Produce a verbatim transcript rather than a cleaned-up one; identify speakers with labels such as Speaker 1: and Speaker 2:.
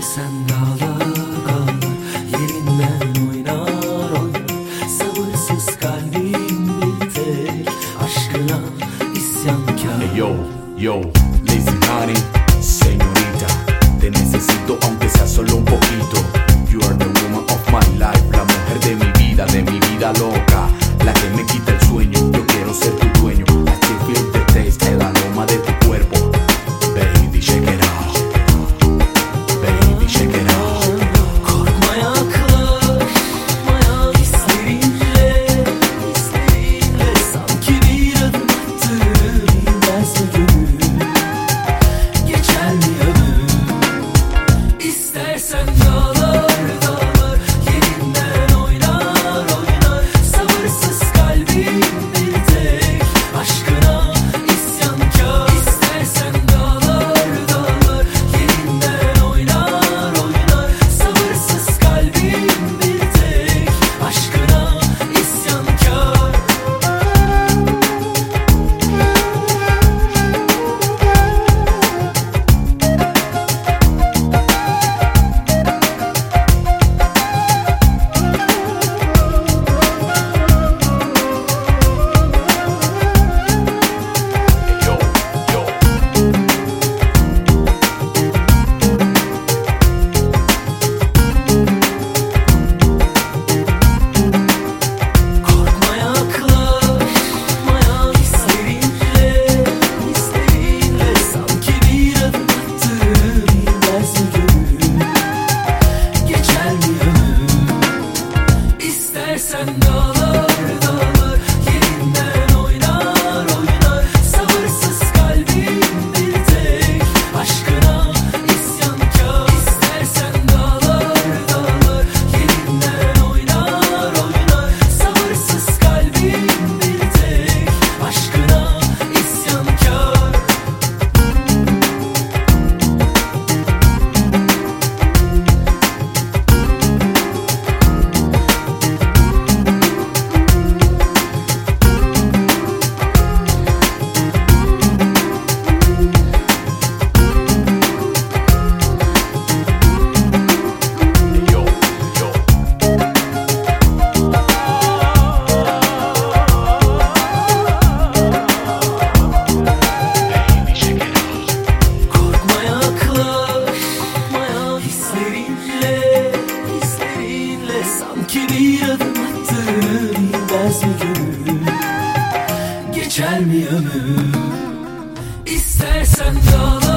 Speaker 1: İstersen dağlar dağlar yerinden oynar oynar. Sabırsız kalbim bir tek aşkına isyankar.
Speaker 2: Hey yo, yo, lazy honey, señorita, te necesito aunque sea solo un poquito. You are the woman of my life, la mujer de mi vida, de mi vida loca, la que me quita el sueño. Yo quiero ser tu dueño. I still feel the taste, el aroma de tu cuerpo. Baby, shake it out. Baby, shake it out.
Speaker 1: Korkma yaklaşmaya hislerinle, hislerinle. Sanki bir adım attığın derse gönül geçer mi ömür? İstersen dağlar dağlar yerinden oynar oynar. Sabırsız kalbim bir tek aşkına isyankar. İstersen dağlar dağlar yerinden oynar oynar. Sabırsız kalbim bir tek aşkına isyankar.
Speaker 2: Yo, yo.
Speaker 1: Korkma yaklaşmaya hislerinle, hislerinle. Sanki bir adım attığın derse gönül geçer mi ömür? İstersen dağlar dağlar yerinden oynar oynar. Sabırsız kalbim bir tek aşkına isyankar. İstersen dağlar dağlar yerinden oynar oynar. Sabırsız kalbim bir tek aşkına isyankar.
Speaker 2: Yo, yo. Baby, shake it out.
Speaker 1: Korkma yaklaşmaya hislerinle, hislerinle. Sanki bir adım attığın derse gönül geçer mi ömür? İstersen dağlar